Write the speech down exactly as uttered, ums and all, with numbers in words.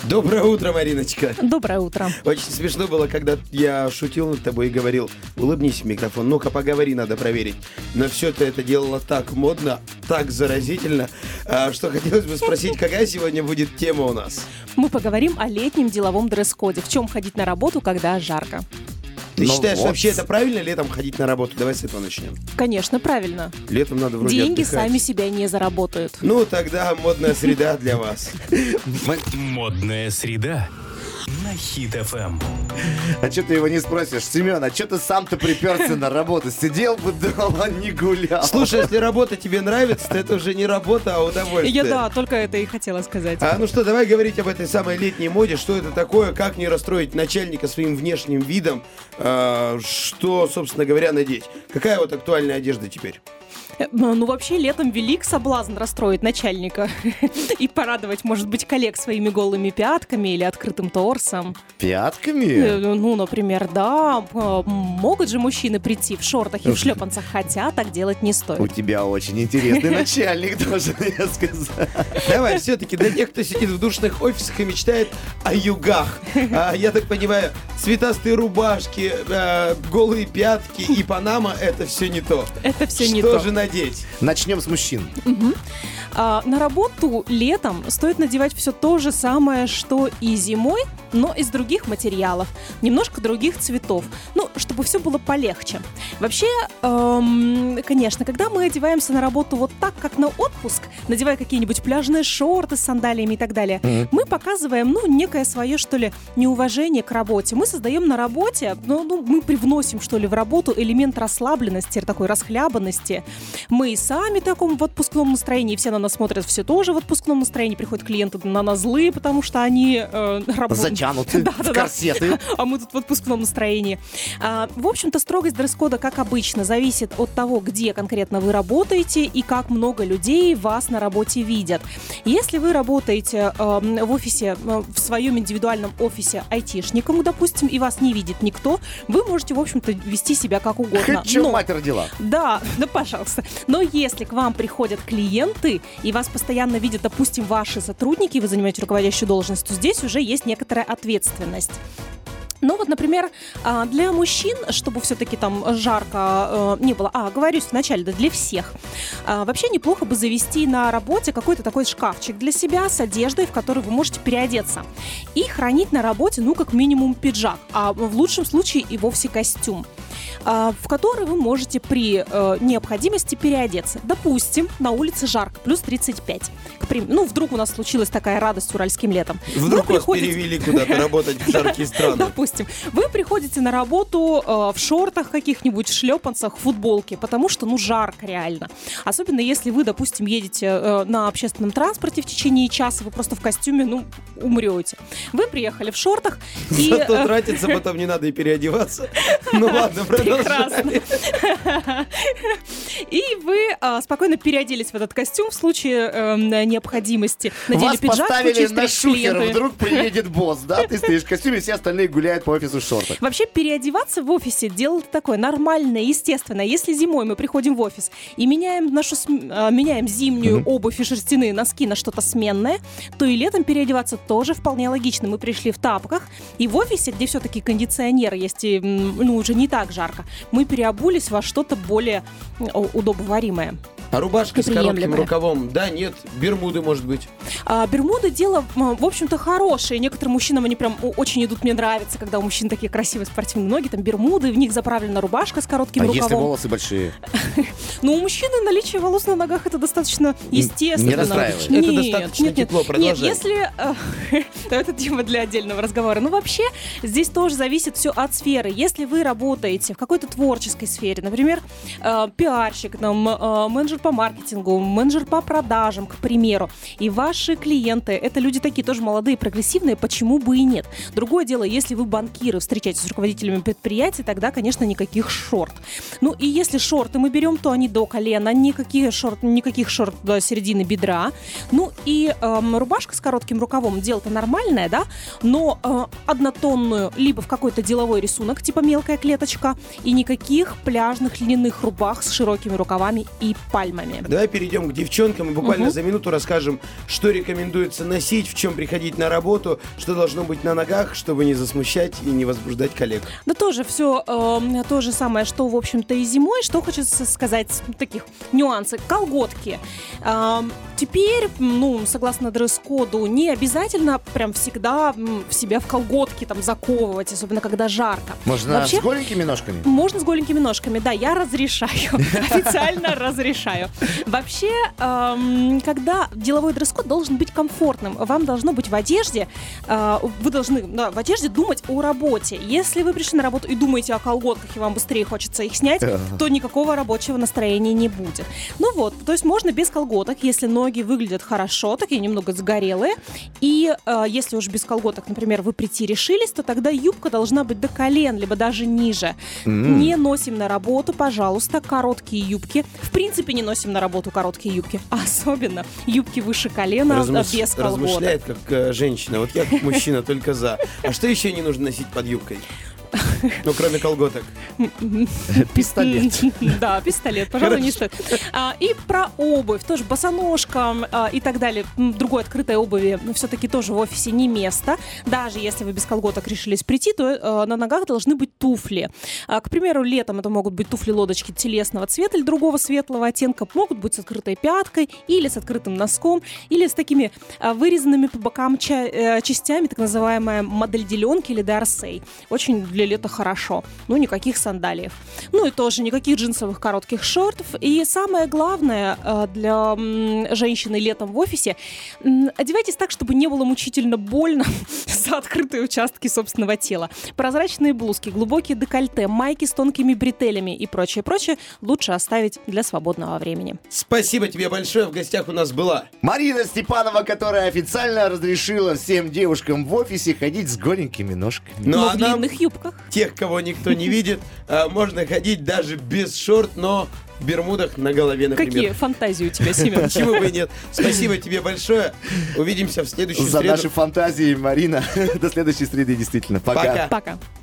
Доброе утро, Мариночка. Доброе утро. Очень смешно было, когда я шутил над тобой и говорил: улыбнись в микрофон, ну-ка поговори, надо проверить. Но все ты это делала так модно, так заразительно, что хотелось бы спросить, какая сегодня будет тема у нас? Мы поговорим о летнем деловом дресс-коде. В чем ходить на работу, когда жарко? Ты Ну считаешь, вот. вообще это правильно летом ходить на работу? Давай с этого начнем. Конечно, правильно. Летом надо вроде Деньги отдыхать. сами себя не заработают. Ну, тогда модная среда для вас. Модная среда на Хит эф эм. А что ты его не спросишь? Семен, а что ты сам-то приперся на работу? Сидел бы дома, не гулял. Слушай, если работа тебе нравится, то это уже не работа, а удовольствие. Я, да, только это и хотела сказать. А ну что, давай говорить об этой самой летней моде. Что это такое, как не расстроить начальника своим внешним видом, а, что, собственно говоря, надеть. Какая вот актуальная одежда теперь? Ну, вообще, летом велик соблазн расстроить начальника и порадовать, может быть, коллег своими голыми пятками или открытым торсом. Пятками? Э, Ну, например, да, э, могут же мужчины прийти в шортах и в шлепанцах, хотя так делать не У стоит. тебя очень интересный начальник, должен я сказать. Давай, все-таки для тех, кто сидит в душных офисах и мечтает о югах. А, я так понимаю, цветастые рубашки, а, голые пятки и панама — это все не то. Это все не Что то. же надеть? Начнем с мужчин. А, на работу летом стоит надевать все то же самое, что и зимой, но из других материалов, немножко других цветов, ну, чтобы все было полегче. Вообще, эм, конечно, когда мы одеваемся на работу вот так, как на отпуск, надевая какие-нибудь пляжные шорты с сандалиями и так далее, Мгм. мы показываем, ну, некое свое, что ли, неуважение к работе. Мы создаем на работе, ну, ну, мы привносим, что ли, в работу элемент расслабленности, такой расхлябанности. Мы и сами в таком в отпускном настроении, все на нас смотрят, все тоже в отпускном настроении, приходят клиенты на нас злые, потому что они э, работают. Затянуты в корсеты. А мы тут в отпускном настроении. А, в общем-то, строгость дресс-кода, как обычно, зависит от того, где конкретно вы работаете и как много людей вас на работе видят. Если вы работаете э, в офисе, э, в своем индивидуальном офисе айтишником, допустим, и вас не видит никто, вы можете, в общем-то, вести себя как угодно. Хоть чем Но- мать родила. да, да, пожалуйста. Но если к вам приходят клиенты, и вас постоянно видят, допустим, ваши сотрудники, и вы занимаете руководящую должность, то здесь уже есть некоторая ответственность. Ну вот, например, а, для мужчин, чтобы все-таки там жарко э, не было, а, говорю вначале, да, для всех, а, вообще неплохо бы завести на работе какой-то такой шкафчик для себя с одеждой, в которой вы можете переодеться. И хранить на работе, ну, как минимум пиджак, а в лучшем случае и вовсе костюм, а, в который вы можете при э, необходимости переодеться. Допустим, на улице жарко, плюс тридцать пять. К прим- Ну, вдруг у нас случилась такая радость уральским летом. Вдруг Вы вас приходите- перевели куда-то работать в жаркие страны. Допустим, вы приходите на работу э, в шортах каких-нибудь, в шлепанцах, в футболке, потому что, ну, жарко реально. Особенно если вы, допустим, едете э, на общественном транспорте в течение часа, вы просто в костюме, ну, умрете. Вы приехали в шортах и... Зато э, тратиться потом не надо и переодеваться. Ну ладно, Прекрасно. продолжай. И вы э, спокойно переоделись в этот костюм в случае э, необходимости. Надели Вас пиджак в поставили случае на встречи с шухер, клиентами. вдруг приедет босс, да? Ты стоишь в костюме, все остальные гуляют по офису в шортах. Вообще переодеваться в офисе дело такое нормальное, естественное. Если зимой мы приходим в офис и меняем нашу см- а, меняем зимнюю обувь и шерстяные носки на что-то сменное, то и летом переодеваться тоже вполне логично. Мы пришли в тапках, и в офисе, где все-таки кондиционер есть, и, м, ну, уже не так жарко, мы переобулись во что-то более м, удобоваримое. А рубашка с коротким Неприемлемое. рукавом? Да, нет. Бермуды, может быть. А, бермуды дело, м, в общем-то, хорошее. Некоторым мужчинам они прям о- очень идут, мне нравится, когда у мужчин такие красивые спортивные ноги, там бермуды, в них заправлена рубашка с коротким А рукавом. если волосы большие? Но у мужчины наличие волос на ногах это достаточно естественно. не расстраивает? Это Нет, достаточно нет, нет. тепло, продолжай. Нет, если... э, Это тема для отдельного разговора. Ну, вообще, здесь тоже зависит все от сферы. Если вы работаете в какой-то творческой сфере, например, э, пиарщик, там, э, менеджер по маркетингу, менеджер по продажам, к примеру, и ваши клиенты, это люди такие тоже молодые, прогрессивные, почему бы и нет? Другое дело, если вы банкиры, встречаетесь с руководителями предприятий, тогда, конечно, никаких шорт. Ну, и если шорты мы берем, то они до колена, никаких шорт, никаких шорт до середины бедра. Ну, и эм, рубашка с коротким рукавом, дело-то нормальное, да, но э, однотонную, либо в какой-то деловой рисунок, типа мелкая клеточка, и никаких пляжных льняных рубах с широкими рукавами и пальмами. пальмами. Давай перейдем к девчонкам и буквально Мгм. за минуту расскажем, что рекомендуется носить, в чем приходить на работу, что должно быть на ногах, чтобы не засмущать и не возбуждать коллег. Да тоже все то же самое, что, в общем-то, и зимой. Что хочется сказать, таких нюансов. Колготки. А, теперь, ну, согласно дресс-коду, не обязательно прям всегда м, в себя в колготки там заковывать, особенно когда жарко. Можно Вообще- с голенькими ножками? Можно с голенькими ножками, да, я разрешаю, официально разрешаю. Вообще, эм, когда деловой дресс-код должен быть комфортным, вам должно быть в одежде, э, вы должны да, в одежде думать о работе. Если вы пришли на работу и думаете о колготках, и вам быстрее хочется их снять, то никакого рабочего настроения не будет. Ну вот, то есть можно без колготок, если ноги выглядят хорошо, такие немного загорелые, и э, если уж без колготок, например, вы прийти решились, то тогда юбка должна быть до колен, либо даже ниже. Не носим на работу, пожалуйста, короткие юбки. В принципе, не носим на работу короткие юбки. Особенно юбки выше колена, Размыш- без колготок. Размышляет, как э, женщина. Вот я как мужчина только за. А что еще не нужно носить под юбкой? Ну, кроме колготок. Пистолет. Да, пистолет, пожалуй, не стоит. А, И про обувь, тоже босоножка а, и так далее. М, Другой открытой обуви все-таки тоже в офисе не место. Даже если вы без колготок решились прийти, то э, на ногах должны быть туфли. А, К примеру, летом это могут быть туфли-лодочки телесного цвета или другого светлого оттенка. Могут быть с открытой пяткой или с открытым носком, или с такими а, вырезанными по бокам ча- э, частями, так называемая модель деленки или дорсей. Очень для лета хорошо. Ну, никаких сандалиев. Ну и тоже никаких джинсовых коротких шортов. И самое главное э, для м, женщины летом в офисе, м, одевайтесь так, чтобы не было мучительно больно за открытые участки собственного тела. Прозрачные блузки, глубокие декольте, майки с тонкими бретелями и прочее, прочее лучше оставить для свободного времени. Спасибо тебе большое. В гостях у нас была Марина Степанова, которая официально разрешила всем девушкам в офисе ходить с голенькими ножками. Ну, Но а в нам, длинных юбках. тех, кого никто не видит, а, можно ходить даже без шорт, но в бермудах на голове, например. Какие фантазии у тебя, Семен? Почему бы и нет? Спасибо тебе большое. Увидимся в следующую За среду. наши фантазии, Марина. До следующей среды, действительно. Пока. Пока. Пока.